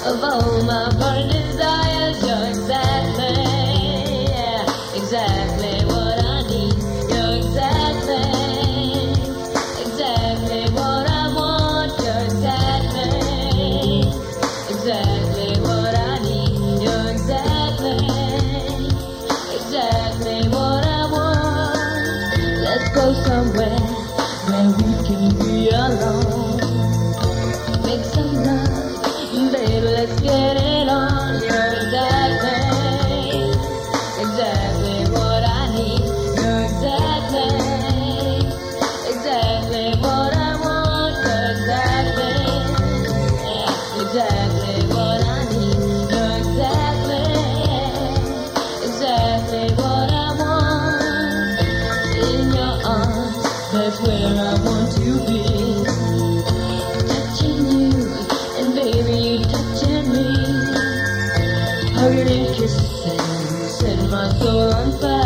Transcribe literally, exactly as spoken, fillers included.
of all my burning desires. You're exactly, yeah, exactly what I need. You're exactly, exactly what I want. You're exactly, exactly what I need. You're exactly, exactly what I want. Let's go somewhere where we can be alone. Make some love, baby, let's get it on. You're exactly, exactly what I need. You're exactly, exactly what I want. You're exactly, yeah, exactly what I need. You're exactly, exactly what I want. In your arms, that's where I want to be. Touching you, and baby, you touching me. Hugging and kissing, set my soul on fire.